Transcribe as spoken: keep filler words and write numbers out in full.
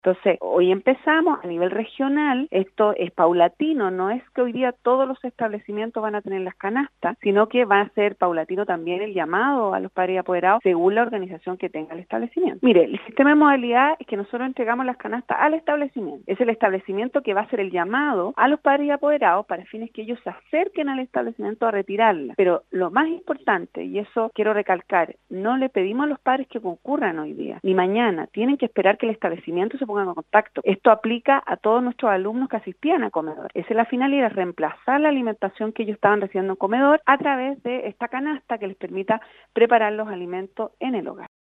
Entonces, hoy empezamos a nivel regional, esto es paulatino, no es que hoy día todos los establecimientos van a tener las canastas, sino que va a ser paulatino también el llamado a los padres y apoderados según la organización que tenga el establecimiento. Mire, el sistema de modalidad es que nosotros entregamos las canastas al establecimiento. Es el establecimiento que va a hacer el llamado a los padres y apoderados para fines que ellos se acerquen al establecimiento a retirarla. Pero lo más importante, y eso quiero recalcar, no le pedimos a los padres que concurran hoy día, ni mañana, tienen que esperar que el establecimiento se pongan en contacto. Esto aplica a todos nuestros alumnos que asistían a comedor. Esa es la finalidad, reemplazar la alimentación que ellos estaban recibiendo en comedor a través de esta canasta que les permita preparar los alimentos en el hogar.